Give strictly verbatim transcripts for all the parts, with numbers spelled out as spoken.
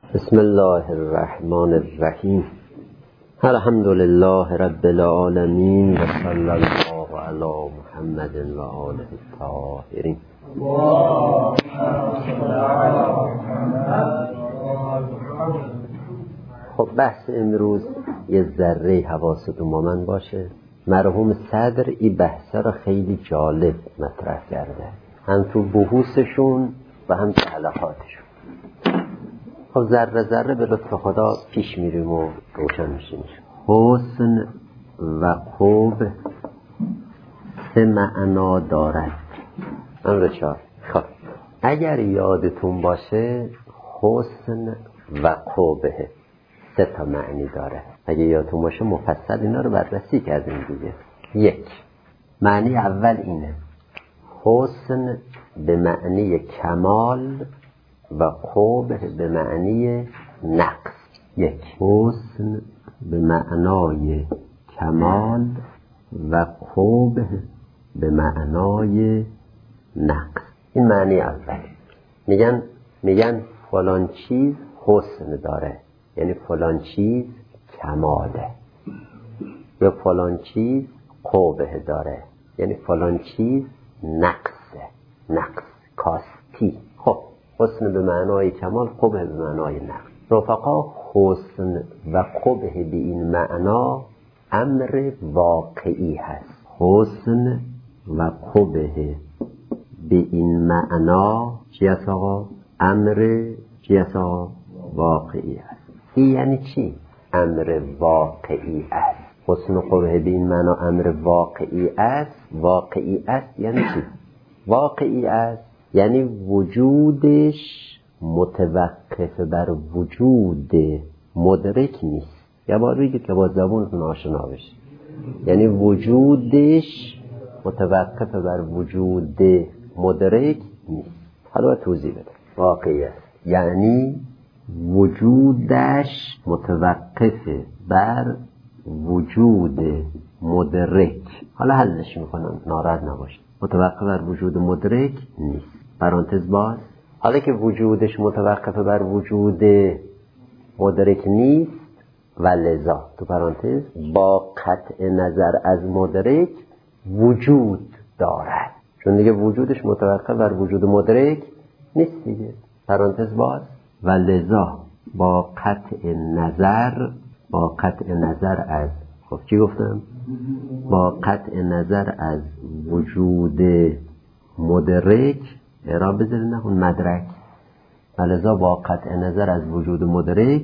بسم الله الرحمن الرحیم. الحمد لله رب العالمین و صلی الله علی محمد و آله الطاهرین. خب بحث امروز یه ذره حواستون با من باشه. مرحوم صدر این بحث را خیلی جالب مطرح کرده، هم تو بحوثشون و هم تو حلقاتشون. خب ذره ذره به لطف خدا پیش میریم و روشن میشیم. حسن و خوب سه معنا دارد. امر چهار. خب اگر یادتون باشه حسن و خوبه سه تا معنی داره. اگه یادتون باشه مفصل اینا رو بررسی کردیم دیگه. یک، معنی اول اینه: حسن به معنی کمال و خوب به معنی نقص. یک، حسن به معنای کمال و خوب به معنای نقص. این معنی اول. میگن میگن فلان چیز حسن داره، یعنی فلان چیز کماله، یا فلان چیز خوبه داره، یعنی فلان چیز نقصه، نقص، کاستی. خب حسن به معنای کمال، خوب به معنای نقص. رفقا حسن و خوب به این معنا امر واقعی هست. حسن و خوب به این معنا چی هست آقا؟ امر چی هست آقا؟ واقعی هست. این یعنی چی؟ امر واقعی است. حسن و خوب به این معنا امر واقعی است. واقعی است یعنی چی؟ واقعی است یعنی وجودش متوقف بر وجود مدرک نیست. یا باید بگید که با زبانتون آشنا بشه، یعنی وجودش متوقف بر وجود مدرک نیست. حالا توضیح بده. واقعی است یعنی وجودش متوقف بر وجود مدرک. حالا حلش میکنم، ناراحت نباشید. متوقف بر وجود مدرک نیست. پرانتز باز. حالا که وجودش متوقف بر وجود مدرک نیست و لذا تو پرانتز با قطع نظر از مدرک وجود دارد، چون دیگه وجودش متوقف بر وجود مدرک نیست دیگه. پرانتز باز. و لذا با قطع نظر با قطع نظر از خب چی گفتم؟ با قطع نظر از وجود مدرک اعراب بذارید، نخون مدرک. ولذا با قطع نظر از وجود مدرک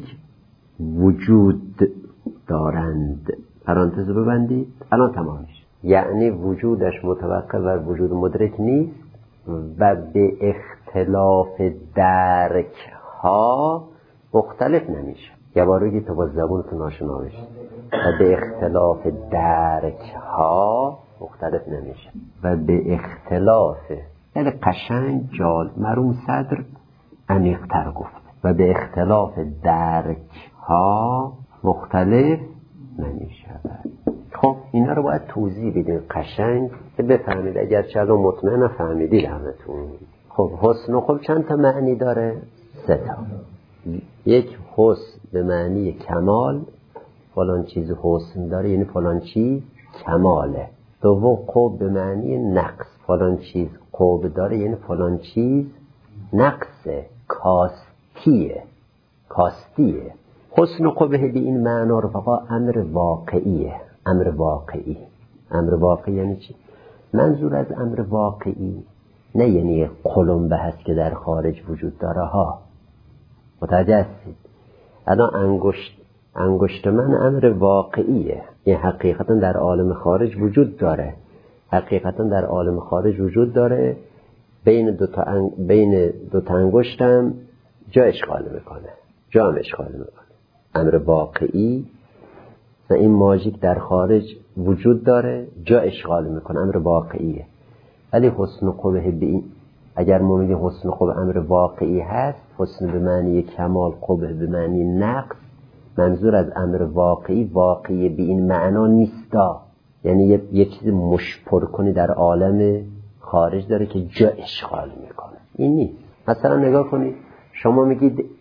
وجود دارند. پرانتز ببندید. الان تمام میشه. یعنی وجودش متوقف بر وجود مدرک نیست و به اختلاف درک ها مختلف نمیشه. یه بار بگید تا با زبونتون آشنا بشه. و به اختلاف درک ها مختلف نمیشه. و به اختلاف، یعنی قشنگ جال مرحوم صدر عمیق‌تر گفت، و به اختلاف درک ها مختلف نمیشه. خب اینا رو باید توضیح بدین قشنگ که بفهمید، اگر چلو مطمئن فهمیدید همتون. خب حسن و خوب چند تا معنی داره؟ سه تا. یک، حسن به معنی کمال، فلان چیز حسن داره یعنی فلان چیز کماله. دوم، خوب به معنی نقص، فلان چیز خوب داره یعنی فلان چیز نقصه، کاستیه، کاستیه. حسن و خوب به این معنا رو فقط امر واقعیه. امر واقعی. امر واقعی یعنی چی؟ منظور از امر واقعی نه یعنی قلمبه هست که در خارج وجود داره ها. متوجه هستید؟ الان انگشت انگشت من امر واقعیه، یعنی حقیقتا در عالم خارج وجود داره. حقیقتا در عالم خارج وجود داره. بین دو تا انگ... بین دو تا انگشتم جا اشغال میکنه، جا هم اشغال میکنه. امر واقعی و این ماژیک در خارج وجود داره، جا اشغال میکنه، امر واقعیه. ولی حسن و خوبه به این، اگر ما میگیم حسن و خوب امر واقعی هست، حسن به معنی کمال، خوبه به معنی نقص، منظور از امر واقعی واقعی به این معنا نیستا. یعنی یه, یه چیز مشپر کنی در عالم خارج داره که جا اشغال میکنه، این نیست. مثلا نگاه کنید، شما میگید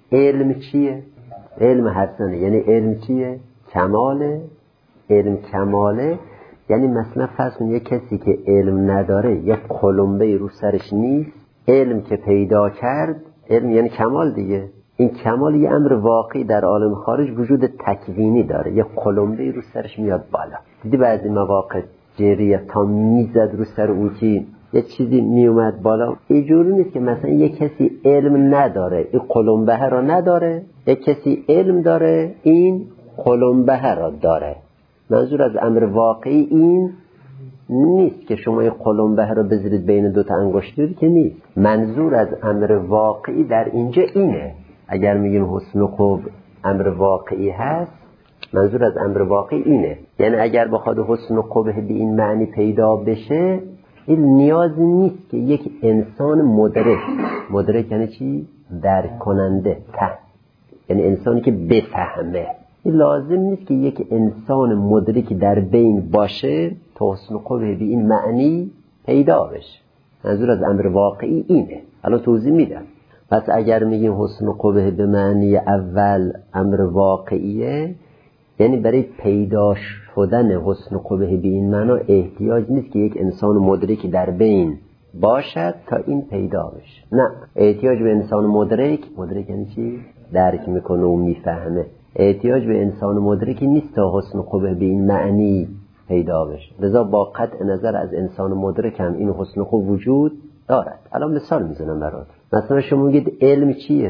علم چیه؟ علم حسنه. یعنی علم چیه؟ کماله. علم کماله یعنی مثلا فرض کن یک کسی که علم نداره، یک قلمبه رو سرش نیست، علم که پیدا کرد، علم یعنی کمال دیگه. این کمال یه امر واقعی در عالم خارج وجود تکوینی داره، یک قلمبه رو سرش میاد بالا. دیدی بعضی مواقع جریه تا میزد رو سر اون کی یه چیزی میومد بالا. اینجوری نیست که مثلا یک کسی علم نداره این قلمبه را نداره، یک کسی علم داره این قلمبه را داره. منظور از امر واقعی این نیست که شما این قلمبه را بذارید بین دو تا انگشتری که نیست. منظور از امر واقعی در اینجا اینه. اگر میگیم حسن و خوب امر واقعی هست، منظور از امر واقعی اینه. یعنی اگر بخواد حسن و قبح به این معنی پیدا بشه، این نیاز نیست که یک انسان مدرک، مدرک یعنی چی؟ درک کننده، ته، یعنی انسانی که بفهمه. این لازم نیست که یک انسان مدرک در بین باشه تا حسن و قبح به این معنی پیدا بشه. منظور از امر واقعی اینه. الان توضیح میدم. پس اگر میگیم حسن و قبح به معنی اول امر واقعیه، یعنی برای پیدا شدن حسن و قبح به این معنا احتیاج نیست که یک انسان مدرک در بین باشد تا این پیدا بشه. نه، احتیاج به انسان مدرک، مدرک یعنی چی؟ درک میکنه و میفهمه. احتیاج به انسان مدرکی نیست تا حسن و قبح به این معنی پیدا بشه. لذا با قطع نظر از انسان مدرک هم این حسن و خوب وجود دارد. الان مثال میزنم برات. مثلا شما میگید علم چیه؟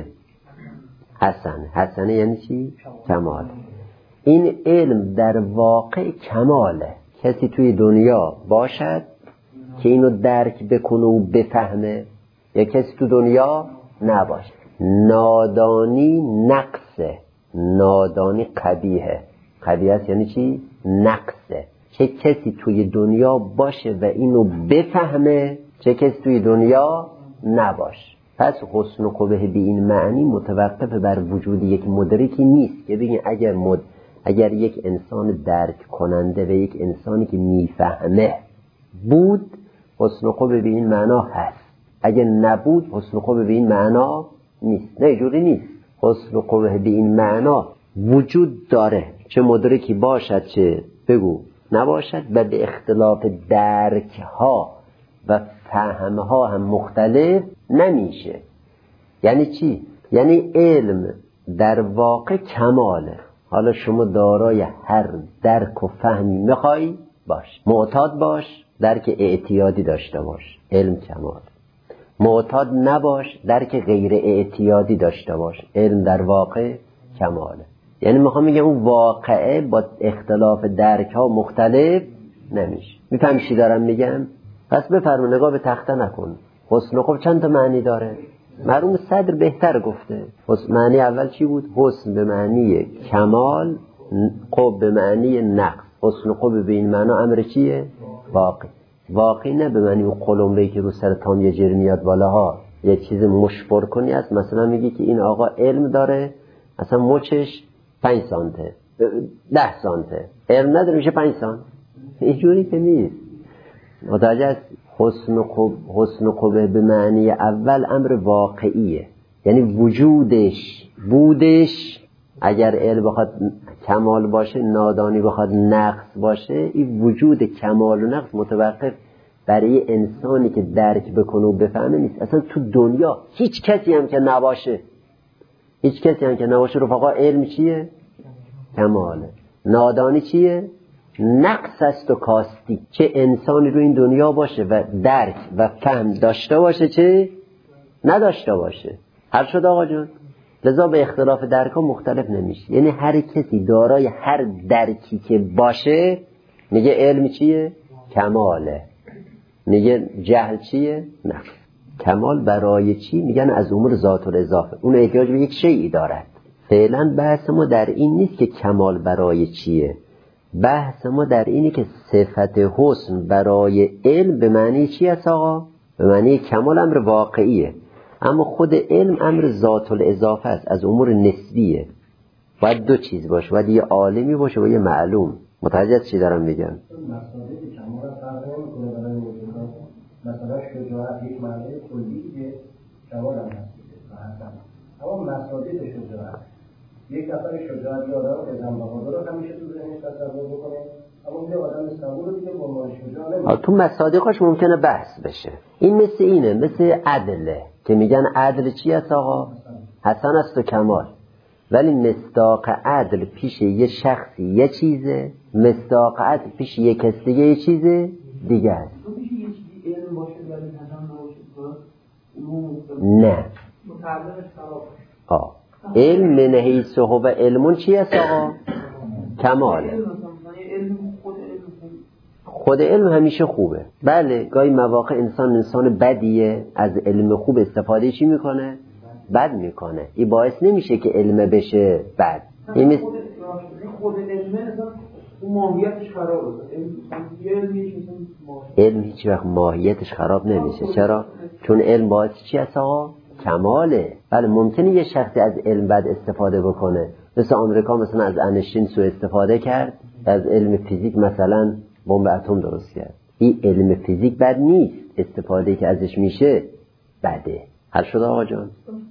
حسن. حسنه یعنی چی؟ کمال. این علم در واقع کماله. کسی توی دنیا باشد که اینو درک بکنه و بفهمه، یا کسی تو دنیا نباشه. نادانی نقصه، نادانی قبیحه. قبیحه است یعنی چی؟ نقصه. چه کسی توی دنیا باشه و اینو بفهمه، چه کسی توی دنیا نباشه. پس حسن و قبح به این معنی متوقف بر وجود یک مدرکی نیست که بگین اگر مد اگر یک انسان درک کننده و یک انسانی که میفهمه بود، حسن و قبح به این معنا هست. اگر نبود، حسن و قبح به این معنا نیست. نه، جوری نیست. حسن و قبح به این معنا وجود داره، چه مدرکی باشد چه بگو نباشد، و به اختلاف درک ها و فهم ها هم مختلف نمیشه. یعنی چی؟ یعنی علم در واقع کماله. حالا شما دارای هر درک و فهمی میخوای باش، معتاد باش، درک اعتیادی داشته باش، علم کمال. معتاد نباش، درک غیر اعتیادی داشته باش، علم در واقع کماله. یعنی میخوام میگم اون واقعه با اختلاف درک ها مختلف نمیشه. میفهم چی دارم میگم؟ پس بفرما نگاه به تخته نکن. حسن و خوب چند تا معنی داره؟ مرحوم صدر بهتر گفته. حسن معنی اول چی بود؟ حسن به معنی کمال، قب به معنی نقص. حسن و قب به این معنا امر چیه؟ واقع. واقعی نه به معنی اون قلمبه‌ای که رو سر تام یه جر میاد بالاها، یه چیز مشبر کنی است. مثلا میگی که این آقا علم داره، اصلا مچش پنج سانته، ده سانته، علم نداره میشه پنج سانت. اینجوری که نیست. متوجه است؟ حسن و قبح، حسن و قبح به معنی اول امر واقعیه، یعنی وجودش، بودش. اگر علم بخواد کمال باشه، نادانی بخواد نقص باشه، این وجود کمال و نقص متوقف برای انسانی که درک بکنه و بفهمه نیست. اصلا تو دنیا هیچ کسی هم که نباشه، هیچ کسی هم که نباشه رفقا، علم چیه؟ کماله. نادانی چیه؟ نقص است و کاستی. چه انسانی رو این دنیا باشه و درک و فهم داشته باشه، چه نداشته باشه. حل شد آقا جون؟ لذا به اختلاف درک ها مختلف نمیشه. یعنی هر کسی دارای هر درکی که باشه، میگه علم چیه؟ کماله. میگه جهل چیه؟ نقص. کمال برای چی؟ میگن از امور ذات الاضافه. اون احتیاج به یک شیئی دارد. فعلا بحث ما در این نیست که کمال برای چیه. بحث ما در اینه که صفت حسن برای علم به معنی چی است آقا؟ به معنی کمال امر واقعیه. اما خود علم امر ذات الاضافه است، از امور نسبیه. باید دو چیز باشه، باید یه عالمی باشه و یه معلوم. متوجه چی دارم میگم؟ مسائل کمال فرق نمی‌کنه برای موجودات. مثلا شجاعت یک معنی کلی که کمال هم هست. اما مصادیق شجاعت، یک نفر شجاعت یا آدم اعظم بهادر رو همیشه تو ذهنش تصور بکنه، اما یه آدم صبور رو دیگه به عنوان شجاع نمی‌بینه. تو مصادیقش ممکنه بحث بشه. این مثل اینه، مثل عدله که میگن عدل چی است آقا؟ حسن است و کمال. ولی مصداق عدل پیش یه شخصی یه چیزه، مصداق عدل پیش یه کس دیگه یه چیزه دیگه است. نه آه. علم من حیث هو علمون چی است آقا؟ کماله. خود علم همیشه خوبه. بله گاهی مواقع انسان انسان بدیه، از علم خوب استفاده چی میکنه؟ بد میکنه. این باعث نمیشه که علم بشه بد. این مثل خود علم اون ماهیتش خرابه. علم هیچ وقت ماهیتش خراب نمیشه. چرا؟ چون علم باعث چی است آقا؟ کماله. بله ممکنه یه شخصی از علم بد استفاده بکنه، مثل آمریکا مثلا از انشتین سوء استفاده کرد، از علم فیزیک مثلا بمب اتم درست کرد. این علم فیزیک بد نیست، استفاده که ازش میشه بده. حل شد آقا جان؟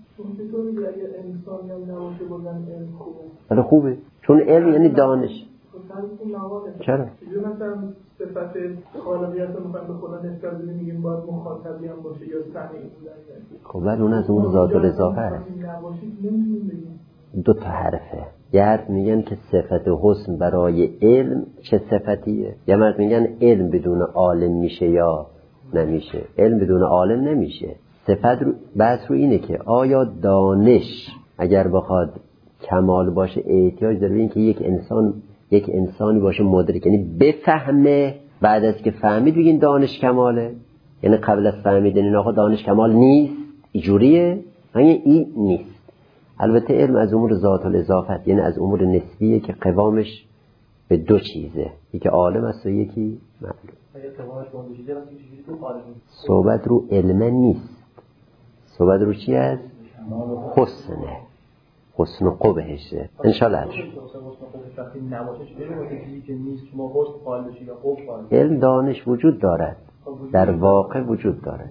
بله خوبه، چون علم یعنی دانش. چرا؟ مثلا صفت خالقیت رو میخوایم به خدا نسبت بدیم، میگیم باید مخاطبی هم باشه یا سمیع بودن. خب ولی اون از اون ذات الاضافه است. دو تا حرفه. یه حرف میگن که صفت حسن برای علم چه صفتیه، یه مرد میگن علم بدون عالم میشه یا نمیشه. علم بدون عالم نمیشه. صفت رو بحث رو اینه که آیا دانش اگر بخواد کمال باشه احتیاج داره به این که یک انسان یک انسانی باشه مدرک، یعنی بفهمه، بعد از که فهمید بگین دانش کماله، یعنی قبل از فهمیدن این آقا دانش کمال نیست، اینجوریه؟ یعنی این نیست. البته علم از امور ذات الاضافت، یعنی از امور نسبیه که قوامش به دو چیزه، یکی عالم است و یکی معلوم. صحبت رو علم نیست، صحبت رو چی است؟ حسنه، حسن و قبحشه. انشالله علم دانش وجود دارد، در واقع وجود دارد.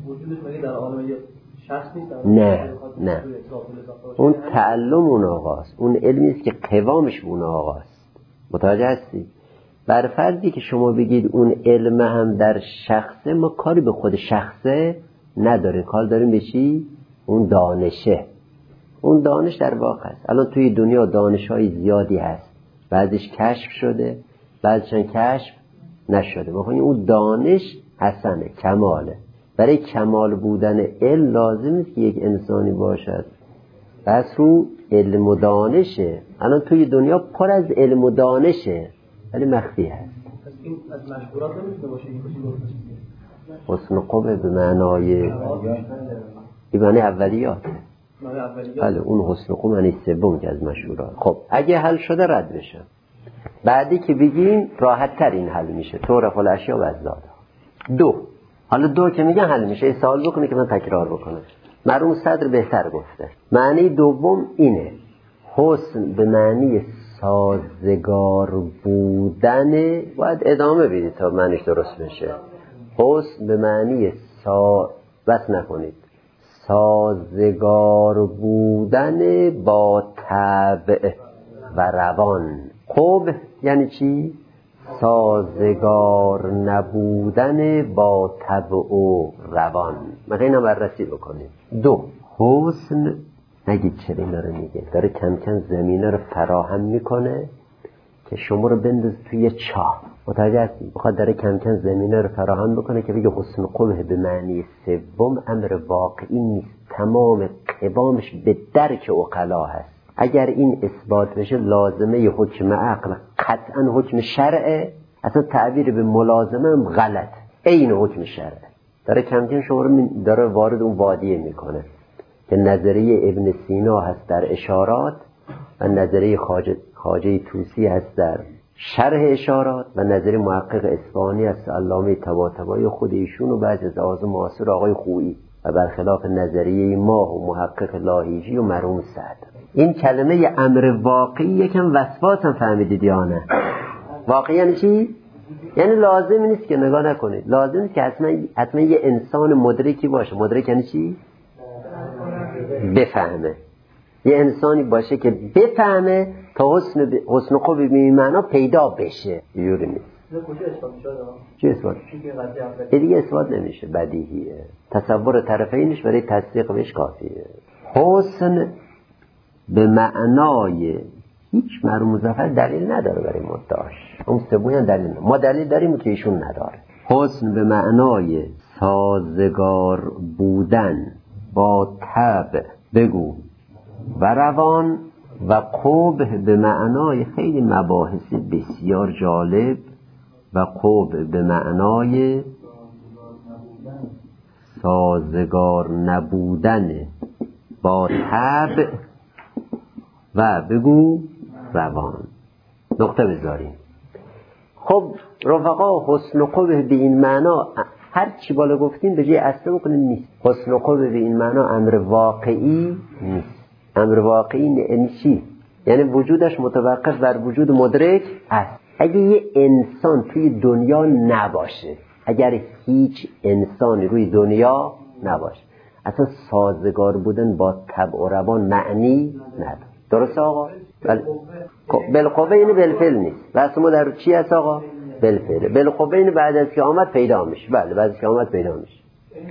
نه نه اون تعلم اون آقاست، اون علمی است که قوامش اون آقاست. متوجه هستی؟ بر فرضی که شما بگید اون علم هم در شخصه، ما کاری به خود شخصه نداره، کار داریم به چی؟ اون دانشه. اون دانش در واقع است. الان توی دنیا دانش‌های زیادی هست، بعضیش کشف شده، بعضیش کشف نشده. بخوام اون دانش حسنه، کماله. برای کمال بودن علم لازم است که یک انسانی باشد بس رو علم و دانشه. الان توی دنیا پر از علم و دانشه ولی مخفی هست. این از مشهورات نمیتونه باشه. حسن قبه به معنای به معنی اولیات. بله اون حسن قبه معنی سوم که از مشهورات. خب اگه حل شده رد بشه، بعدی که بگیم راحت تر این حل میشه. طور خل اشیا و ازداد دو. حالا دو که میگن حل میشه، این سوال بکنه که من تکرار بکنم. مرحوم صدر بهتر گفته. معنی دوم اینه، حسن به معنی سازگار بودن. باید ادامه بدید تا معنیش درست بشه. حسن به معنی سا بس نکنید سازگار بودن با طبع و روان. خوب یعنی چی؟ سازگار نبودن با طبع و روان. مگه اینو بررسی بکنیم. دو، حسن نگید چرا اینا رو میگه، داره کم کم زمینه رو فراهم میکنه که شما رو بنداز توی چاه. متوجه هستی؟ بخواد داره کم کم زمینه رو فراهم بکنه که بگه حسن قبح به معنی سوم امر واقعی نیست، تمام قوامش به درک عقلا هست. اگر این اثبات بشه لازمه حکم عقل قطعا حکم شرعه، اصلا تعبیر به ملازمه هم غلط، عین حکم شرعه. داره کم کم شما رو داره وارد اون وادیه میکنه که نظریه ابن سینا هست در اشارات و نظریه خواجه, خواجه توسی هست در شرح اشارات و نظریه محقق اصفهانی هست علامه طباطبایی خود ایشون و بعضی از اعاظم معاصر آقای خویی و برخلاف نظریه ما و محقق لاهیجی و مرحوم صدر. این کلمه امر واقعی یکم وسواس هم فهمیدید یا نه؟ واقعی یعنی چی؟ یعنی لازم نیست که نگاه نکنید، لازم نیست که حتما حتما یه انسان مدرکی باشه. مدرک یعنی چی؟ بفهمه. یه انسانی باشه که بفهمه تا حسن ب... حسن خوب به این معنا پیدا بشه. یوری نیست. چه اثبات؟ یه دیگه اثبات نمیشه، بدیهیه. تصور طرفینش برای تصدیق بهش کافیه. حسن به معنای هیچ مرموز مظفر دلیل نداره برای مدعاش. اون سبوی هم دلیل نداره. ما دلیل داریم که ایشون نداره. حسن به معنای سازگار بودن با طبع بگو و روان، و قبح به معنای خیلی مباحث بسیار جالب، و قبح به معنای سازگار نبودن با طبع و بگو روان. نقطه بذاریم. خب رفقا، حسن و قبح به این معنا هر چی بالا گفتیم به جای اصلا بکنیم نیست. حسن و قبح به این معنا امر واقعی نیست. امر واقعی یعنی چی؟ یعنی وجودش متوقف بر وجود مدرک است. اگه یه انسان توی دنیا نباشه، اگر هیچ انسانی روی دنیا نباشه، اصلا سازگار بودن با طبع و روان معنی نداره. درسته آقا؟ بالقوه اینه بالفعل نیست. بس ما در چی هست آقا؟ بالفعل. بالقوه اینه بعد از که آمد پیدا میشه. بله بعد از که آمد پیدا میشه.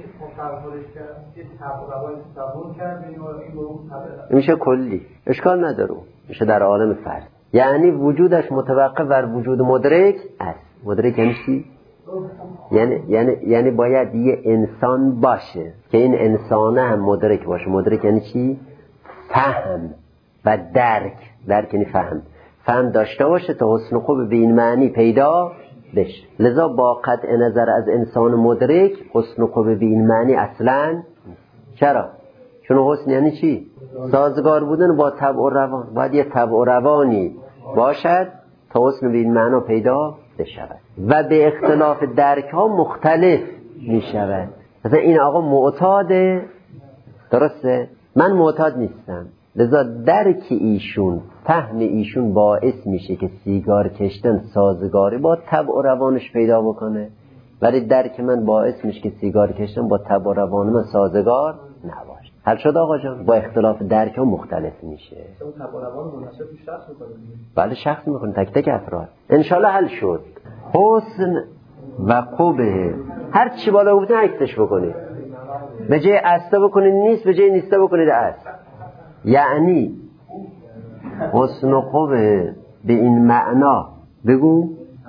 میشه کلی، اشکال نداره، میشه در عالم فرد. یعنی وجودش متوقف بر وجود مدرک است. مدرک یعنی چی؟ یعنی یعنی یعنی باید یه انسان باشه که این انسان هم مدرک باشه. مدرک یعنی چی؟ فهم و درک. درک یعنی فهم. فهم داشته باشه تا حسن خوب به این معنی پیدا بشه. لذا با قطع نظر از انسان مدرک حسن خوب به این معنی اصلا. چرا؟ چون حسن یعنی چی؟ سازگار بودن با طبع و روان. باید یه طبع و روانی باشد تا حسن به این معنا پیدا بشود و به اختلاف درک ها مختلف می شود. مثلا این آقا معتاده، درسته؟ من معتاد نیستم، لذا درک ایشون، فهم ایشون باعث میشه که سیگار کشتن سازگاری با طبع و روانش پیدا بکنه، ولی درک من باعث میشه که سیگار کشتن با طبع و روان من سازگار نباشه. حل شد آقا جان؟ با اختلاف درک ها مختلف میشه. اون طبع و روان مناسب شخص میکنه. بله شخص میکنه، تک تک افراد. انشالله حل شد. حسن و قبح هر چی بالا گفتن عکسش بکنید. به جای استه بکنید نیست، به جای نیسته بکنید است. یعنی حسن و قبح به این معنا بگو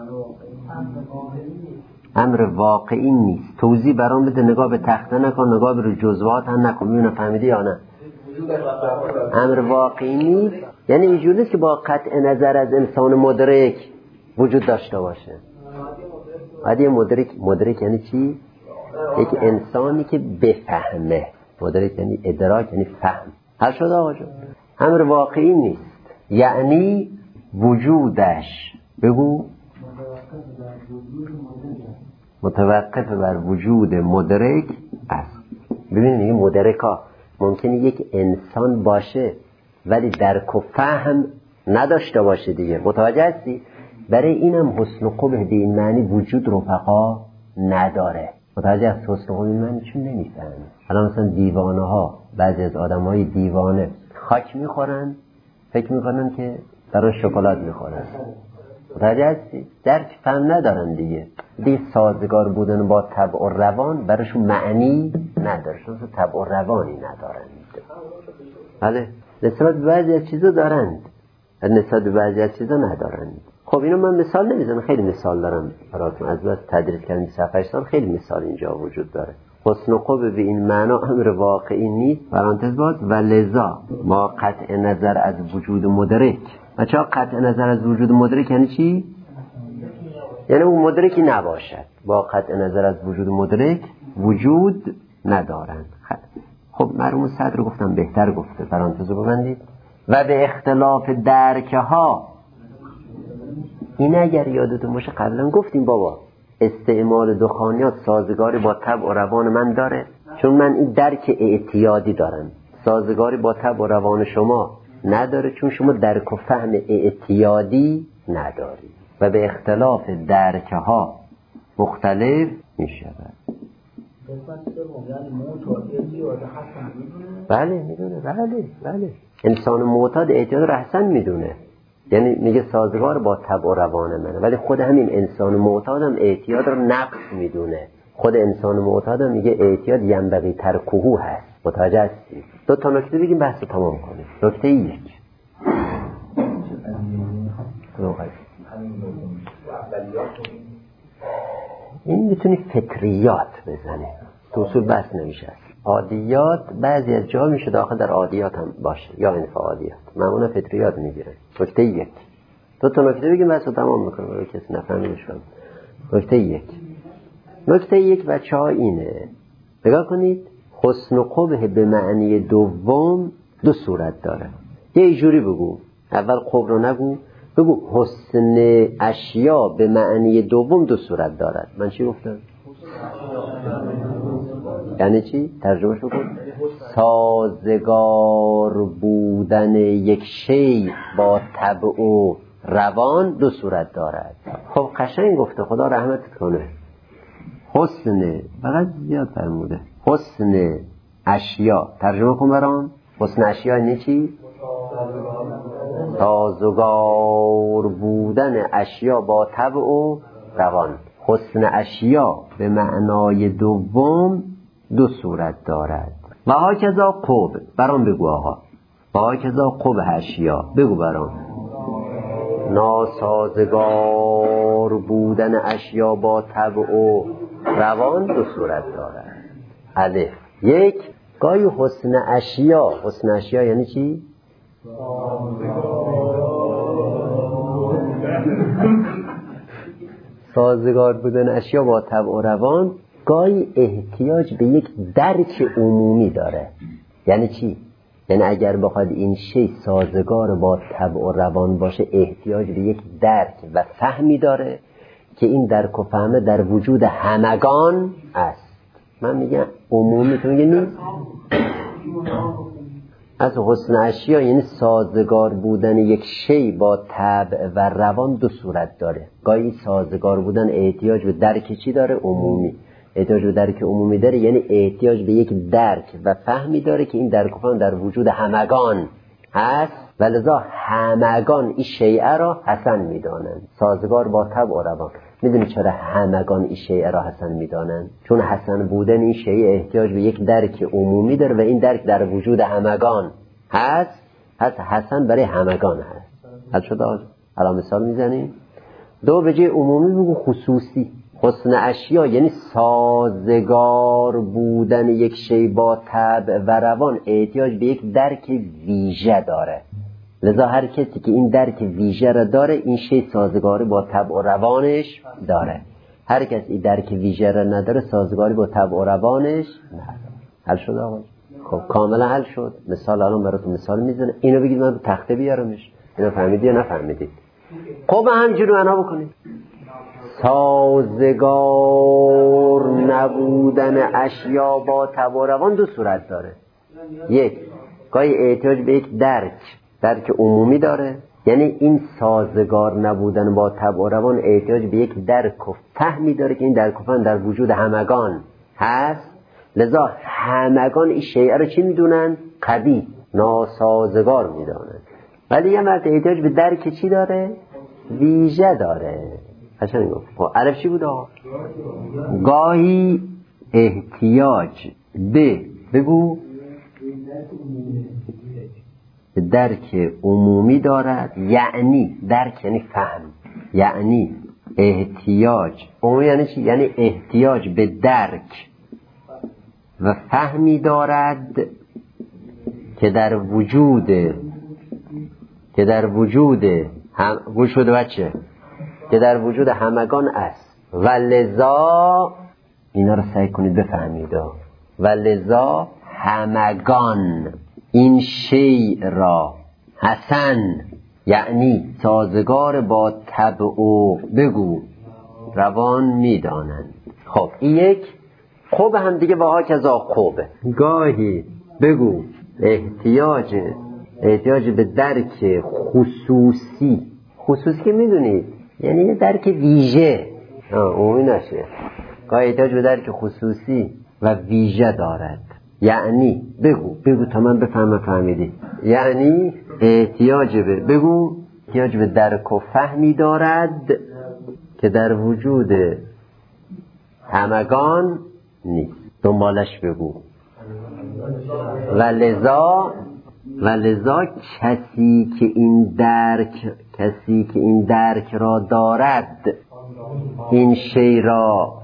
امر واقعی نیست. توضیح برام بده، نگاه به تخته نکن، نگاه به جزوات هم نکن. میونه فهمیدی یا نه؟ امر واقعی نیست یعنی اینجوری نیست که با قطع نظر از انسان مدرک وجود داشته باشه. بعدی مدرک مدرک یعنی چی؟ یک انسانی که بفهمه. مدرک یعنی ادراک، یعنی فهم. هر شد آقا جون؟ امر واقعی نیست یعنی وجودش بگو متوقف بر وجود مدرک است. ببینید این مدرکا ممکنه یک انسان باشه ولی درک و فهم نداشته باشه دیگه. متوجه هستی؟ برای اینم حسن و قبح به این معنی وجود رفقا نداره. متوجه هست حسن و قبح این معنی چون نمیفهمه. حالا مثلا دیوانه ها، بعضی از آدم های دیوانه خاک میخورن، فکر میکنن که برای شکلات میخورن. متوجه هستی؟ درک فهم ندارن دیگه. دیگه سازگار بودن با طبع و روان براشون معنی نداره، چون طبع و روانی ندارن. بله نسبت به بعضی از چیزا دارند، نسبت به بعضی از چیزا ندارند. خب اینو من مثال نمیزنم، خیلی مثال دارم براتون. از بس تدریس کردم بیست و هفت سال، خیلی مثال اینجا وجود داره. حسن و قبح به این معنا امر واقعی نیست، پرانتز باز، و لذا ما قطع نظر از وجود مدرک. بچه ها قطع نظر از وجود مدرک یعنی چی؟ یعنی اون مدرکی نباشد. با قطع نظر از وجود مدرک وجود ندارند. خب مرحوم صدر گفتم بهتر گفته، پرانتز رو ببندید. و به اختلاف درک ها، این اگر یادتون باشه قبلا گفتیم بابا استعمال دخانیات سازگاری با طبع و روان من داره، چون من این درک اعتیادی دارم. سازگاری با طبع و روان شما نداره، چون شما درک و فهم اعتیادی نداری. و به اختلاف درک ها مختلف می شود. بله میدونه، بله بله. انسان معتاد اعتیاد رو حسن میدونه، یعنی میگه سازگار با طبع و روان منه، ولی خود همین انسان معتاد هم اعتیاد رو نقص میدونه. خود انسان معتاد هم میگه اعتیاد ینبغی ترکهو هست. متوجه هستی؟ دو تا نکته بگیم بحث رو تمام کنیم. نکته یک این میتونی فطریات بزنی، تو اصول بحث نمیشه. عادیات بعضی از جا میشه داخل در عادیات هم باشه یا انفعادیات، معمولا فطریات میگیره. نکته یک دو تا نکته بگیم بحث رو تمام میکنم برای کسی نفهمیدش کنم. نکته یک نکته یک بچه ها اینه، نگاه کنید، حسن و قبح به معنی دوم دو صورت داره. یه ایجوری بگو، اول قبح رو نگو، بگو حسن اشیا به معنی دوم دو صورت دارد. من چی گفتم؟ یعنی چی؟ ترجمهش بکن. سازگار بودن یک شی با طبع و روان دو صورت دارد. خب قشنگ گفته، خدا رحمتت کنه. حسن فقط زیاد فرموده. حسن اشیا ترجمه کن برام. حسن اشیا یعنی چی؟ سازگار بودن اشیا با طبع و روان. حسن اشیا به معنای دوم دو صورت دارد. و ها کذا قبح، برام بگو آقا. و ها کذا قبح اشیا، بگو برام. ناسازگار بودن اشیا با طبع و روان دو صورت دارد. الف یک، گاهی حسن اشیا، حسن اشیا یعنی چی؟ سازگار بودن اشیا با طبع و روان گاهی احتیاج به یک درک عمومی داره. یعنی چی؟ یعنی اگر بخواد این شی سازگار با طبع و روان باشه احتیاج به یک درک و فهمی داره که این درک و فهمه در وجود همگان است. من میگم عمومی، تو میگه نیست. از حسن اشیا یعنی سازگار بودن یک شی با طبع و روان دو صورت داره. گاهی سازگار بودن احتیاج به درک چی داره؟ عمومی. احتیاج به درک عمومی داره یعنی احتیاج به یک درک و فهمی داره که این درک و فهم در وجود همگان هست و لذا همگان این شیء را حسن میدانند، سازگار با طبع و روان. میدونی چرا همگان این شیء را حسن میدانند؟ چون حسن بودن این شیء احتیاج به یک درک عمومی داره و این درک در وجود همگان هست، هست حسن برای همگان هست. حل شده؟ الان مثال میزنیم. دو، به جای عمومی بگو خصوصی. حسن اشیا یعنی سازگار بودن یک شی با طبع و روان احتیاج به یک درک ویژه داره. لذا هر کسی که این درک ویژه را داره این شی سازگاری با طبع و روانش داره. هر کسی این درک ویژه را نداره سازگاری با طبع و روانش نداره. حل شد آقا؟ خب کاملا حل شد. مثال الان براتون مثال میزنه. اینو بگید من رو تخته بیارمش. اینو فهمیدی یا نفهمیدید؟ خب همینجوری معنا بکنید. سازگار نبودن اشیا با طبع و روان دو صورت داره. یک، گاهی احتیاج به یک درک درک عمومی داره، یعنی این سازگار نبودن با طبع و روان احتیاج به یک درک و فهمی داره که این درک و فهم در وجود همگان هست. لذا همگان این شیء رو چی میدونن؟ قبیح، ناسازگار میدونن. ولی یه مرد احتیاج به درک چی داره؟ ویژه داره. قشنگ گفت. خب عرب چی بود آقا؟ گاهی احتیاج به، بگو، درک عمومی دارد. یعنی درک یعنی فهم، یعنی احتیاج عمومی یعنی چی؟ یعنی احتیاج به درک و فهمی دارد که در وجود که در وجود هم گوش شده بچه که در وجود همگان است. و لذا اینا رو سعی کنید بفهمید. و لذا همگان این شیء را حسن یعنی سازگار با طبع و بگو روان میدانند. خب این یک. خوب هم دیگه با ها کذا خوبه. گاهی بگو احتیاج احتیاج به درک خصوصی. خصوصی که میدونید یعنی یه درک ویژه، عمومی نشه. گاهی احتیاج به درک خصوصی و ویژه دارد. یعنی بگو بگو تا من بفهمم فهمیدی. یعنی احتیاج به بگو احتیاج به درک و فهمی دارد که در وجود همگان نیست. دنبالش بگو. و لذا و لذا کسی که این درک کسی که این درک را دارد، این شی را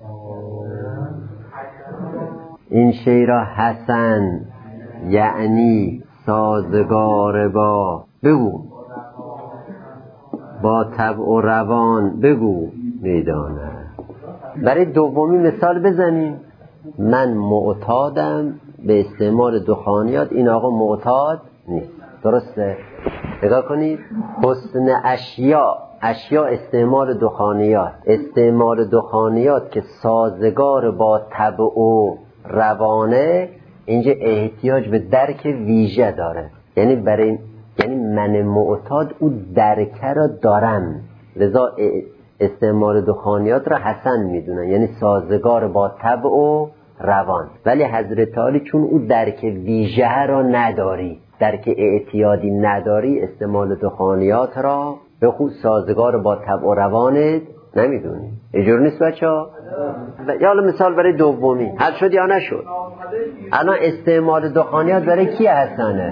این شی را حسن یعنی سازگار با بگو با طبع و روان بگو میدانه. برای دومی مثال بزنیم. من معتادم به استعمال دخانیات، این آقا معتاد نیست. درسته؟ نگاه کنید، حسن اشیا اشیا استعمال دخانیات استعمال دخانیات که سازگار با طبع و روانه، اینجا احتیاج به درک ویژه داره. یعنی برای یعنی من معتاد او درک را دارم، لذا استعمال دخانیات را حسن میدونن، یعنی سازگار با طبع و روان. ولی حضرت علی چون او درک ویژه را نداری، درک اعتیادی نداری، استعمال دخانیات را به خود سازگار با طبع و روانت نمیدونی. اینجور نیست بچه ها؟ یا حالا مثال برای دومی حل شد یا نشد؟ الان استعمال دخانیات برای کی حسنه؟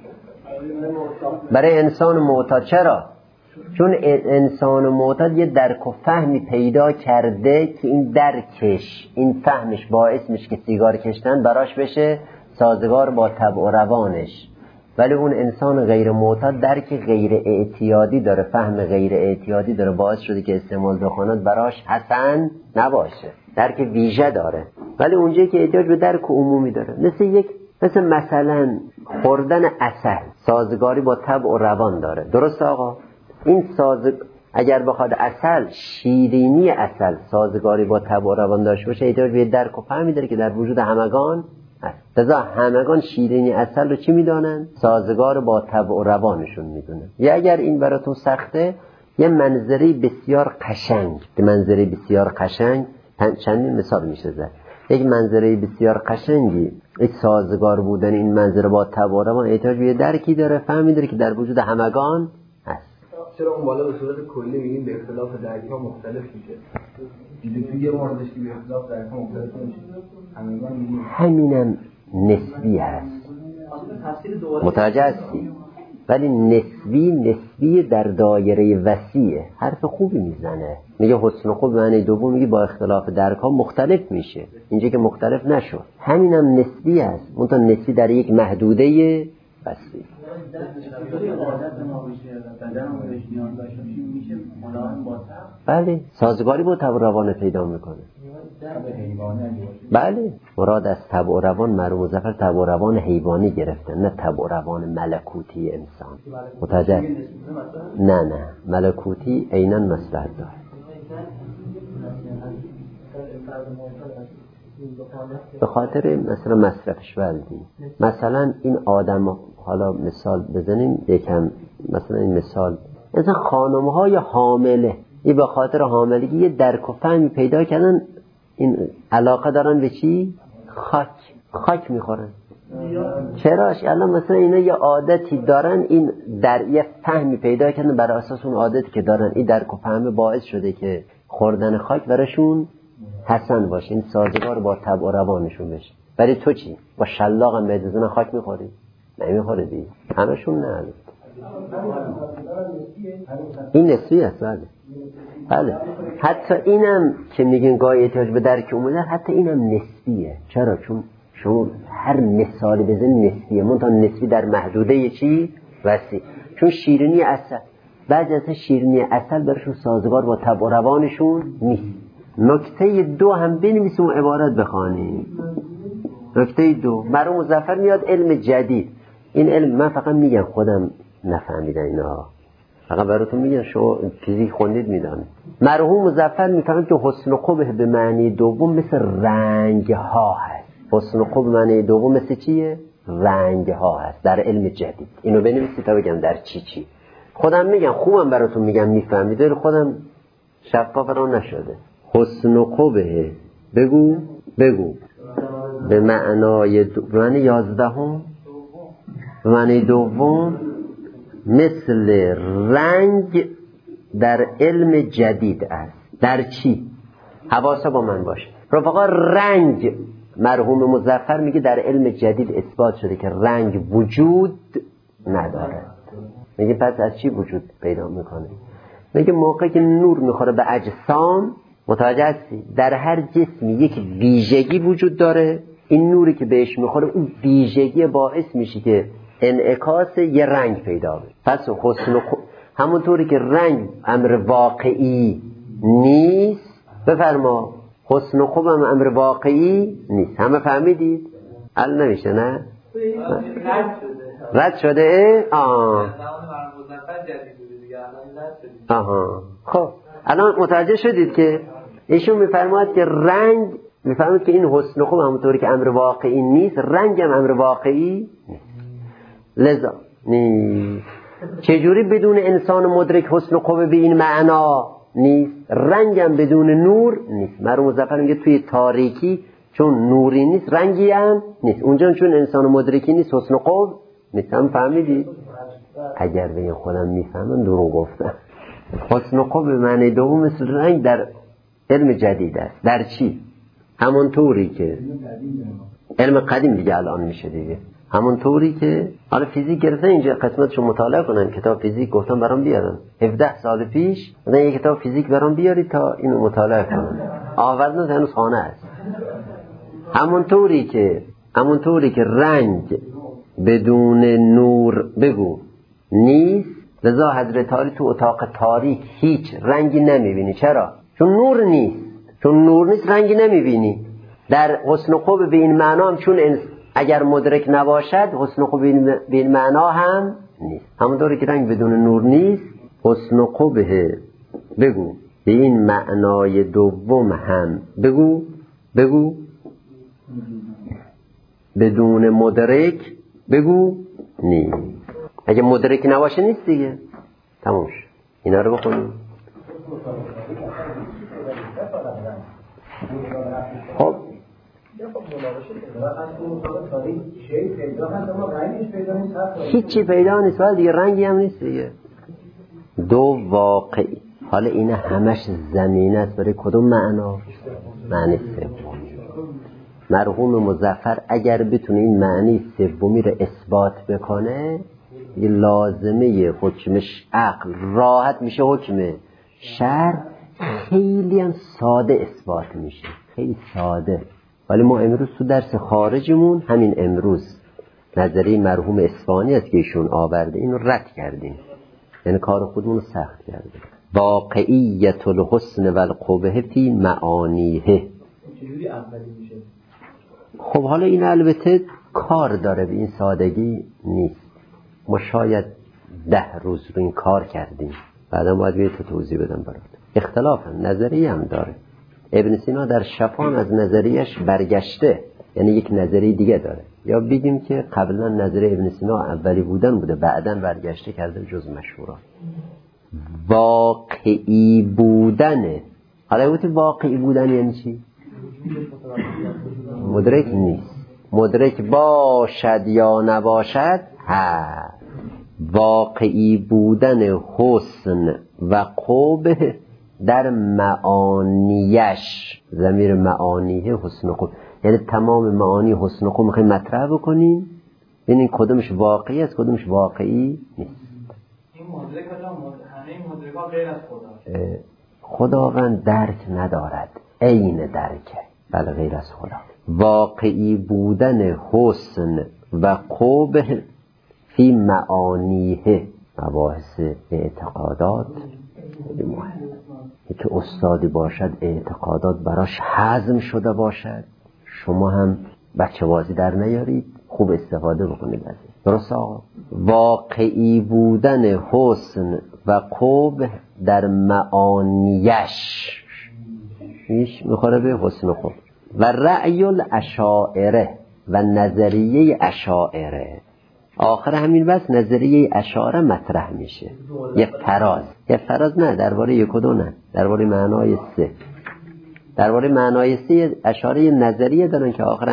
برای انسان معتاد. چرا؟ چون انسان معتاد یه درک و فهمی پیدا کرده که این درکش این فهمش باعث میشه که سیگار کشتن براش بشه سازگار با طبع و روانش. ولی اون انسان غیر معتاد درک غیر اعتیادی داره، فهم غیر اعتیادی داره، باعث شده که استعمال دخانیات براش حسن نباشه، درک ویژه داره. ولی اونجایی که احتیاج به درک عمومی داره، مثل یک مثل مثلا خوردن عسل سازگاری با طبع و روان داره. درست آقا؟ این ساز اگر بخواد عسل شیرینی عسل سازگاری با طبع و روان داشته باشه، احتیاج به درک و فهمی داره که در وجود همگان هست. لذا همگان شیرینی عسل رو چی میدانن؟ سازگار با طبع و روانشون میدونن. یا اگر این براتون سخته، یه منظری بسیار قشنگ که منظری بسیار قشنگ چندین مثال میشه زد. یک منظره بسیار قشنگی، یک سازگار بودن این منظره با طبع و روان احتیاج به درکی داره، فهمی داره که در وجود همگان هست. چرا اون بالا به صورت کلی میگیم به اختلاف درک‌ها مختلف میشه؟ دیگه توی یه موردش که به اختلاف درک‌ها مختلف میشه، همگان میگیم همینم نسبی هست. متوجه هستی؟ ولی نسبی نسبی در دایره وسیعه. حرف خوبی میزنه، میگه حسن خوب معنی دوم، میگه با اختلاف درک‌ها مختلف میشه. اینجا که مختلف نشد، همینم نسبی است، منتها نسبی در یک محدوده وسیع. بله، سازگاری با طبع و روان پیدا میکنه. بله، مراد از طبع و روان مرحوم مظفر طبع و روان حیوانی گرفتن، نه طبع و روان ملکوتی انسان. متوجه؟ نه نه ملکوتی عیناً مصلحت داره. به خاطر مثلا مصرفش ولدی. مثلا این آدم، حالا مثال بزنیم یکم، مثلا این مثال مثلا خانم‌های حامله، این به خاطر حاملگی یه درک و فهمی پیدا کردن، این علاقه دارن به چی؟ خاک خاک میخورن. چراش؟ الان مثلا اینا یه عادتی دارن، این در یه فهمی پیدا کردن، بر اساس اون عادتی که دارن این درک و فهمی باعث شده که خوردن خاک براشون حسن باشه، این سازگار با طبع و روانشون بشه. ولی تو چی؟ با شلاق هم بزنن خاک میخوری؟ نمیخوری دیگه. همشون نه. این نسبی است. بله بله، حتی اینم که میگن گاهی احتیاج به درک اومده، حتی اینم نسبیه. چرا؟ چون شما هر مثالی بزنی نسبیه، منتها نسبی در محدوده چی؟ وسیع. چون شیرینی عسل، بعضی از شیرینی عسل برشون سازگار با طبع و روانشون نیست. نکته دو هم بنویسیم و عبارت بخوانیم. نکته دو، مرحوم مظفر میاد علم جدید. این علم من فقط میگم، خودم نفهمیدم اینا، فقط براتون میگم، شما فیزیک خوندید میدونید. مرحوم مظفر میفهمه که حسن و قبح به معنی دوم مثل رنگ ها هست. حسن و قبح به معنی دوم مثل چیه؟ رنگ ها هست در علم جدید. اینو بنویسید تا بگم در چی چی. خودم میگم، خوبم براتون میگم میفهمید، ولی خودم شفاف رو نشده. حسن و قبح بگو بگو به معنای دو... به معنی یازدهم به معنی دوم مثل رنگ در علم جدید است. در چی؟ حواسا با من باشه رفقا. رنگ مرحوم مظفر میگه در علم جدید اثبات شده که رنگ وجود نداره. میگه پس از چی وجود پیدا میکنه؟ میگه موقعی که نور میخوره به اجسام، متوجه هستی در هر جسمی یک ویژگی وجود داره. این نوری که بهش میخوره اون ویژگی باعث میشه که انعکاس یه رنگ پیدا بشه. پس حسن و خ... همونطوری که رنگ امر واقعی نیست، بفرما حسن و خوب هم امر واقعی نیست. همه فهمیدید؟ حل نمیشه نه؟ رد شده؟ آه آها. خب الان متوجه شدید که ایشون میفرماید که رنگ، میفرماید که این حسن و خوب همونطوری که امر واقعی نیست، رنگ هم امر واقعی نیست. لذا نیست. چجوری بدون انسان مدرک حسن و خوب به این معنا نیست؟ رنگ هم بدون نور نیست. مرحوم مظفر میگه توی تاریکی چون نوری نیست رنگی هم نیست. اونجا چون انسان مدرکی نیست حسن و خوب نیست. هم فهمیدید؟ اگر به این خودم میفهمم دروغ گفتم. حسن و خوب به معنی دوم مثل رنگ در علم جدید است. در چی؟ همونطوری که علم قدیم دیگه الان میشه دیگه، همونطوری که حالا فیزیک گرفته اینجا قسمتشو مطالعه کنن. کتاب فیزیک گفتم برام بیارن هفده سال پیش، مثلا یک کتاب فیزیک برام بیاری تا اینو مطالعه کنم. آوردن هنوز خانه است. همونطوری که همونطوری که رنگ بدون نور بگو نیست، لذا حضرت علی تو اتاق تاریک هیچ رنگی نمیبینی. چرا؟ چون نور نیست. چون نور نیست رنگی نمیبینی. در حسن و خوب به این معنا هم چون اگر مدرک نباشد حسن و خوب به این معنا هم نیست. همونطوری که رنگ بدون نور نیست حسن و خوبه بگو به این معنای دوم هم بگو بگو بدون مدرک بگو نیست. اگه مدرک نباشه نیست دیگه، تموم شد. اینا رو بخونیم. خب هیچی پیدا نیست ولی دیگه رنگی هم نیست دیگه. دو واقعی. حالا اینا همش زمینه است برای کدوم معنا؟ معنی سوم. مرحوم مظفر اگر بتونه این معنی سومی رو اثبات بکنه، یه لازمه حکمش عقل راحت میشه، حکم شرع خیلی هم ساده اثبات میشه، خیلی ساده. ولی ما امروز تو درس خارجمون همین امروز نظریه مرحوم اصفهانی است که ایشون آورده، اینو رد کردیم، یعنی کار خودمون رو سخت کردیم. واقعیت الحسن و القبح فی معانیه. چجوری اولی میشه؟ خب حالا این البته کار داره، به این سادگی نیست. ما شاید ده روز رو این کار کردیم، بعدا باید بیایی تو توضیح بدم برات. اختلاف هم نظریه هم داره. ابن سینا در شفان از نظریش برگشته، یعنی یک نظریه دیگه داره. یا بگیم که قبلا نظریه ابن سینا اولی بودن بوده، بعدا برگشته کرده جز مشهورات. واقعی بودنه. حالا گفتی واقعی بودن یعنی چی؟ مدرک نیست. مدرک باشد یا نباشد ها. واقعی بودن حسن و قبح در معانیش، ضمیر معانیه حسن و قبح، یعنی تمام معانی حسن و قبح میخوایم مطرح بکنیم، ببینین کدومش واقعی است کدومش واقعی نیست. این مدرک ها همه مدرک ها غیر از خدا، خداوند درک ندارد، عین درکه، بله غیر از خدا. واقعی بودن حسن و قبح فی معانیه، مباحث اعتقادات مهم. که استادی باشد اعتقادات براش هضم شده باشد، شما هم بچه بازی در نیارید، خوب استفاده بکنید از این. درست آقا؟ واقعی بودن حسن و قبح در معانیش میش میخوره به حسن و قبح. و رأی الاشاعره و نظریه اشاعره، آخر همین بس نظریه اشاعره مطرح میشه. یه فراز یه فراز نه درباره یک و دو، نه درباره معنای سه. درباره معنای سه اشاره نظریه دارن که آخر همین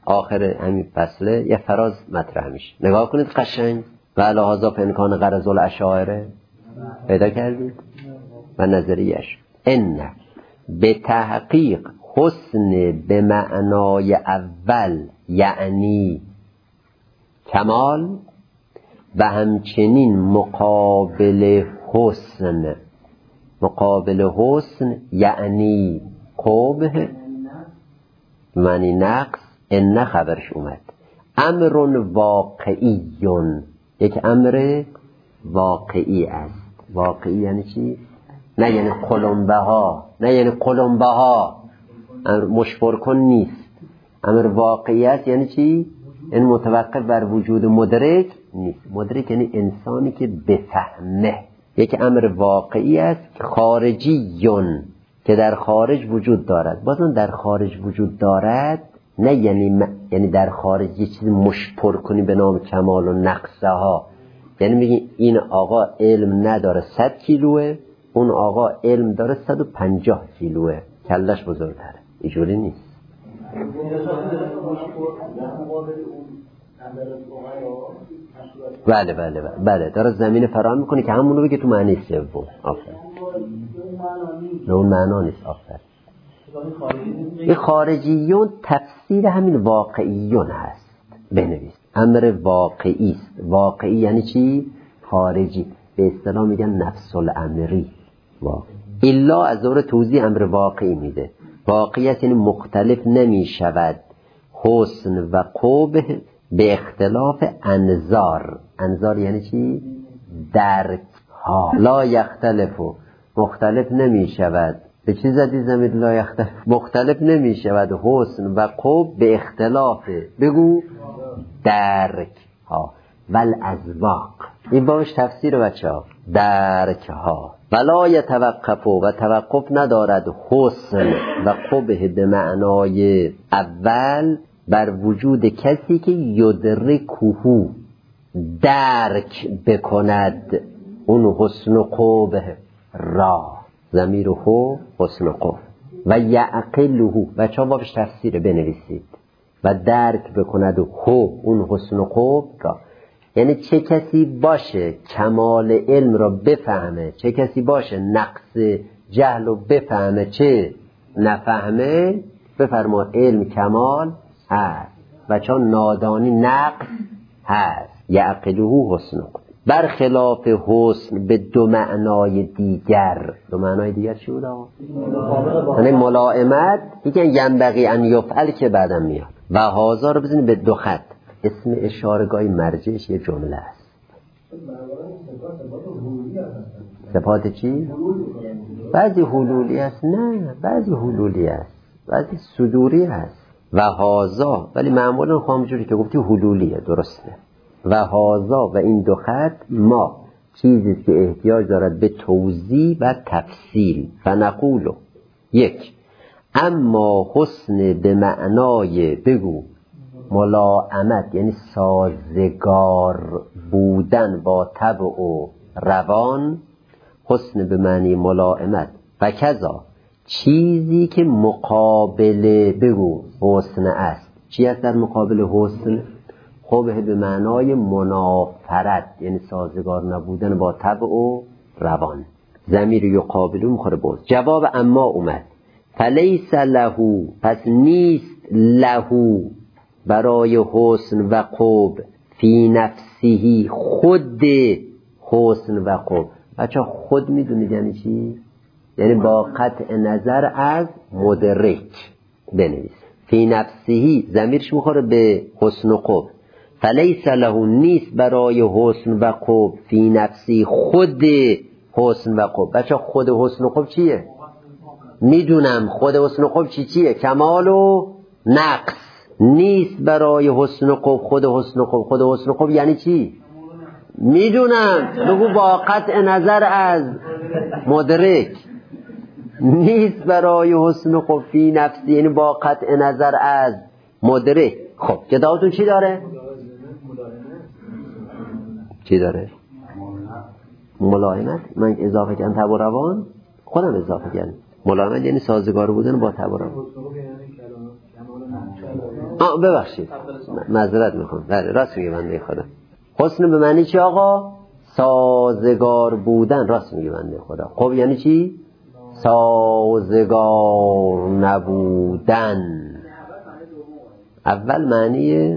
آخر همین فصله یه فراز مطرح میشه. نگاه کنید قشنگ. و لحاظا پنکان غرض الاشاعره پیدا کردید و نظریش ان به تحقیق حسن به معنای اول یعنی کمال و همچنین مقابل حسن مقابل حسن یعنی قبح معنی نقص. ان خبرش اومد امر واقعیون، یک امر واقعی است. واقعی یعنی چی؟ نه یعنی قلمبه ها، نه یعنی قلمبه ها امر مشبر کن نیست. امر واقعی است یعنی چی؟ این متوقف بر وجود مدرک نیست. مدرک یعنی انسانی که بفهمه. یک امر واقعی است که خارجیون، که در خارج وجود دارد. بازم در خارج وجود دارد نه یعنی م... یعنی در خارج یه چیزی مشپر کنی به نام کمال و نقصه ها. یعنی میگی این آقا علم نداره صد کیلوه، اون آقا علم داره صد و پنجاه کیلوه، کلش بزرگتره. اینجوری نیست. بله بله بله بله داره زمین فراهم میکنه که همونو بگه تو معنی سوم. آفرین. نه اون معنا نیست. آفرین. این خارجیون تفسیر همین واقعیون هست. بنویس امر واقعی است. واقعی یعنی چی؟ خارجی. به اصطلاح میگن نفس الامری. واقعی الا از دور توضیح امر واقعی میده. واقعیت یعنی مختلف نمی شود حسن و قبح به اختلاف انظار. انظار یعنی چی؟ درک ها. لا یختلفو مختلف نمی شود. به چی زدی زمین لا یختلف؟ مختلف نمی شود حسن و قبح به اختلاف بگو درک ها. ول ازواق این باش تفسیر بچه ها. درک ها. ولا یتوقف و توقف ندارد حسن و قبح به معنای اول بر وجود کسی که یدرکه درک بکند اون حسن و قبح را. ضمیره حسن و قبح و یعقله بچه ها بابش تفسیر بنویسید. و درک بکند هو اون حسن و قبح را. یعنی چه کسی باشه کمال علم را بفهمه، چه کسی باشه نقص جهل رو بفهمه، چه نفهمه. بفرما علم کمال هست و چون نادانی نقص هست. یعقله حسن و قبح. برخلاف حسن به دو معنای دیگر. دو معنای دیگر چی بود آقا؟ یعنی ملائمت دیگه ینبغی ان یفعل که بعدم میاد. و هازا رو بزنید به دو خط. اسم اشارهگاهی مرجعش یه جمله است. صفات چی؟ بعضی حلولی است، نه بعضی حلولی است، بعضی صدوری است. و هازا ولی معمولا همونجوری که گفتی حلولیه. درسته. و هازا و این دو خط ما چیزی که احتیاج دارد به توضیح و تفصیل. و نقولو یک اما حسن به معنای بگو ملائمت یعنی سازگار بودن با طبع و روان. حسن به معنی ملائمت. و کذا چیزی که مقابل بگو حسن است. چی است در مقابل حسن؟ قبح به معنای منافرت یعنی سازگار نبودن با طبع و روان. ضمیر یقابلو میخوره باز. جواب اما اومد. فلیس لهو پس نیست لهو برای حسن و قبح فی نفسه خود حسن و قبح. بچه خود میدونید یعنی چی؟ یعنی با قطع نظر از مدرک. بنویس فی نفسه ضمیرش میخوره به حسن و قبح. فلیس له نیست برای حسن و قبح فی نفسی خود حسن و قبح. بچه خود حسن و قبح چیه؟ میدونم خود حسن و قبح چی چیه؟ کمال و نقص. نیست برای حسن و قبح خود حسن و قبح. خود حسن و قبح یعنی چی؟ میدونم بگو با قطع نظر از مدرک. نیست برای حسن و قبح فی نفسی یعنی با قطع نظر از مدرک. خب جداوتون چی داره؟ چی داره؟ ملائمت. من اضافه کردم طبع و روان، خودم اضافه کردم. ملائمت یعنی سازگار بودن با طبع و روان. آه ببخشید معذرت میخوام. بله راست میگه بنده خدا. حسن به معنی چی آقا؟ سازگار بودن. راست میگه بنده خدا. خب یعنی چی؟ سازگار نبودن. اول معنی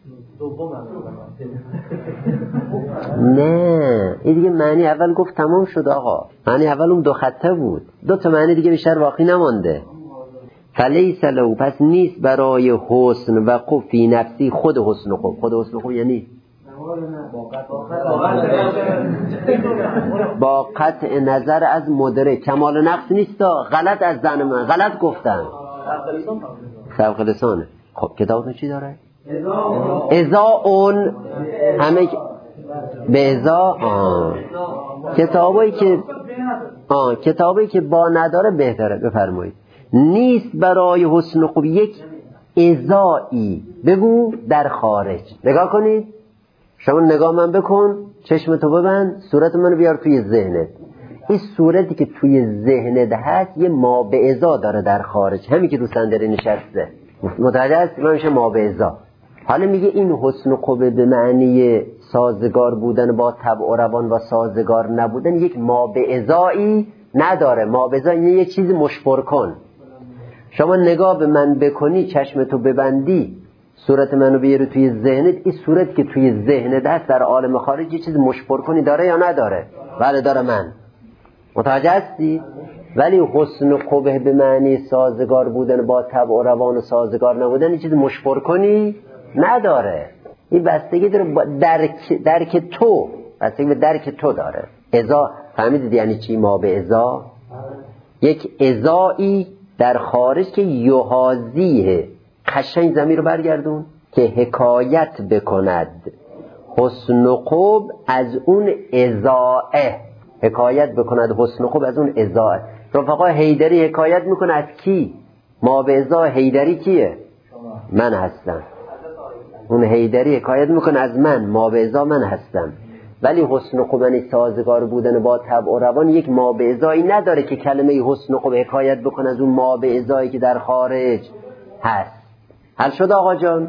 نه این دیگه معنی اول گفت تمام شد آقا. معنی اول اون دو خطه بود، دو تا معنی دیگه بیشتر باقی نمانده. فلیس له، پس نیست برای حسن و خوب فی نفسی، خود حسن و خوب. خود حسن و خوب یعنی با قطع نظر از مدرک. کمال نقص نیست. غلط از زن من غلط گفتن، سبق لسانه. خب کتابتون چی داره؟ ازا اون همه به ازا آه. کتابایی که آه کتابایی که با نداره بهتره. بفرمایید. نیست برای حسن و خوب یک ازایی، بگو در خارج. نگاه کنید، شما نگاه من بکن، چشمتو ببند، صورت منو بیار توی ذهنت. این صورتی که توی ذهنت هست یه ما به ازا داره در خارج، همین که رو صندلی نشسته متوجه هست؟ من میشه ما به ازا. حالا میگه این حسن و خوب به معنی سازگار بودن با طبع و روان و سازگار نبودن یک ما به ازایی نداره. ما به ازا اینه یه چیز مشبر کن. شما نگاه به من بکنی، چشمتو ببندی، صورت منو بیاری توی ذهنت، این صورت که توی ذهنت هست در عالم خارج یه چیز مشبر کنی داره یا نداره؟ بله داره. من متوجه هستی؟ ولی حسن و قبح به معنی سازگار بودن با طبع و روان و سازگار نبودن یه چیز مشبر کنی نداره. این بستگی داره با درک درک تو، بستگی به درک تو داره. ازا فهمیدید یعنی چی؟ ما به ازا یک ازایی در خارج که یحاذیه. قشنگ ضمیر رو برگردون که حکایت بکند حسن و خوب از اون ازائه. حکایت بکند حسن و خوب از اون ازائه. رفقا حیدری حکایت میکنه از کی؟ ما به ازا حیدری کیه؟ من هستم. اون حیدری حکایت میکنه از من، ما به ازا من هستم. ولی حسن و خوب یعنی سازگار بودن با طبع و روان یک ما به ازایی نداره که کلمه حسن و خوب حکایت بکنه از اون ما به ازایی که در خارج هست. حل شد آقا جان؟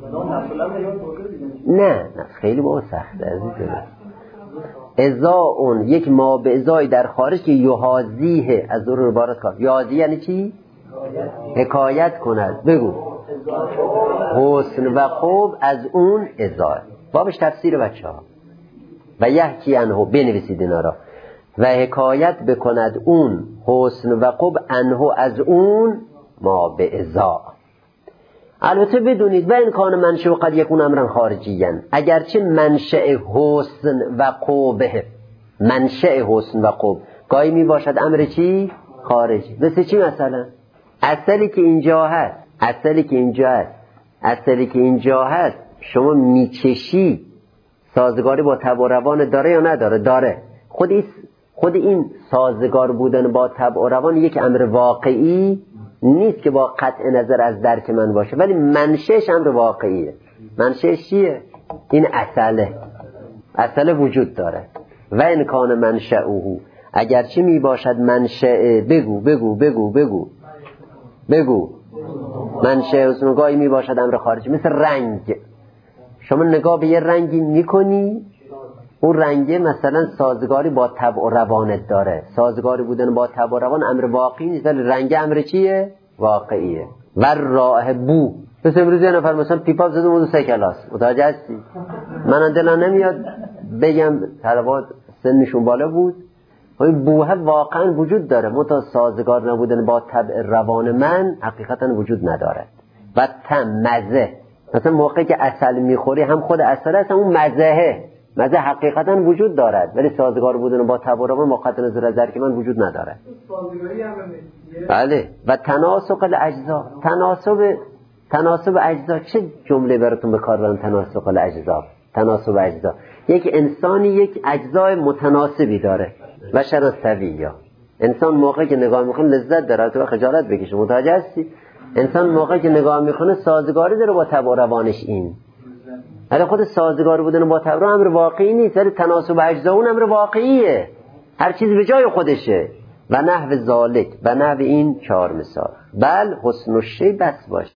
نه نه خیلی با سخته عزیزم. ازا اون یک ما به ازایی در خارج که یحاذیه. از ضرور عبارت کار یحاذی یعنی چی؟ حکایت کند. بگو حسن و خوب از اون ازا. بابش تفسیر بچه ها. و یحکی انهو، بنویسید اینا را. و حکایت بکند اون حسن و خوب انهو از اون ما به ازا. البته بدونید و این کان منشأ قد یکون امرا خارجیاً، اگرچه منشأ حسن و قبح، منشأ حسن و قبح گاهی می باشد امر چی؟ خارجی. مثل چی مثلا؟ اصلی که اینجا هست، اصلی که اینجا هست، اصلی که اینجا هست شما میچشی سازگاری با طبع و روان داره یا نداره؟ داره. خود این خود این سازگار بودن با طبع و روان یک امر واقعی نیست که با قطع نظر از درک من باشه، ولی منشأش امر واقعیه. منشأش چیه؟ این اصله. اصله وجود داره. و این کان منشأه، اگرچه می باشد منشأ، بگو بگو بگو بگو بگو منشأ حسنگاهی می باشد امر خارجی. مثل رنگ، شما نگاه به یه رنگی میکنی، اون رنگه مثلا سازگاری با طبع و روانت داره. سازگاری بودن با طبع و روان امر واقعی نیست، ولی رنگ امر چیه؟ واقعیه. و راه بو، مثل امروز یه نفر مثلا پیپاپ زده اون سه کلاس، متوجه هستی؟ من دلم نمیاد بگم طلبات سنشون بالا بود، این بوه واقعا وجود داره، متا سازگار نبودن با طبع روان من حقیقتا وجود نداره. و تم مزه، مثلا موقعی که عسل میخوری هم خود عسل هست، اون مزهه، مزه حقیقتا وجود دارد، ولی سازگار بودن با طبع و روان با قطع نظر از درک من وجود نداره. بله. و تناسق الاجزا، تناسب تناسب اجزا. چه جمله براتون به کار برم؟ تناسق الاجزا، تناسب اجزا. یک انسانی یک اجزای متناسبی داره. بشر سویا، انسان موقعی که نگاه میکنه لذت داره تو خجالت بکشه، متوجه هستی؟ انسان موقعی که نگاه میکنه سازگاری داره با طبع و روانش. این ولی خود سازگار بودن با طبع امر واقعی نیست، ولی تناسب اجزا اون امر واقعیه. هر چیز به جای خودشه. و نحو ذالک، و نحو این چهار مثال. بل حسن الشی بس باشه.